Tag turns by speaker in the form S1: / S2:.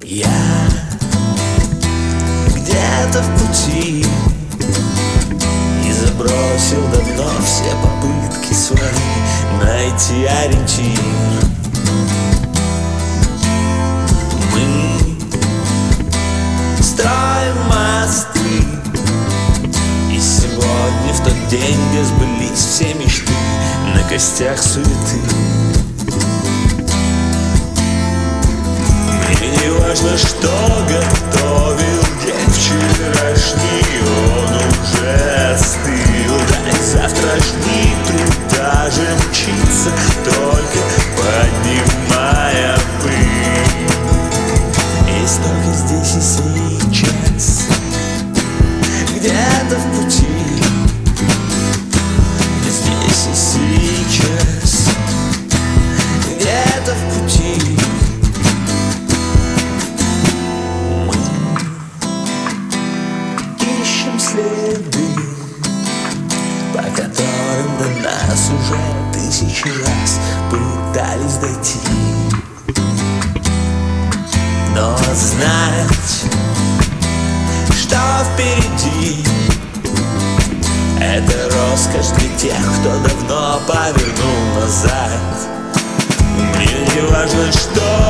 S1: Я где-то в пути и забросил давно все попытки свои найти ориентир. Мы строим мосты, и сегодня, в тот день, где сбылись все мечты, на костях суеты. Не важно, что готовил день вчерашний, он уже остыл. Дай завтрашний труд даже мчится, только поднимая пыль. Есть только здесь и сейчас, где-то в пути, здесь и сейчас, где-то в пути. Следы, по которым до нас уже тысячи раз пытались дойти. Но знать, что впереди, это роскошь для тех, кто давно повернул назад. Мне не важно, что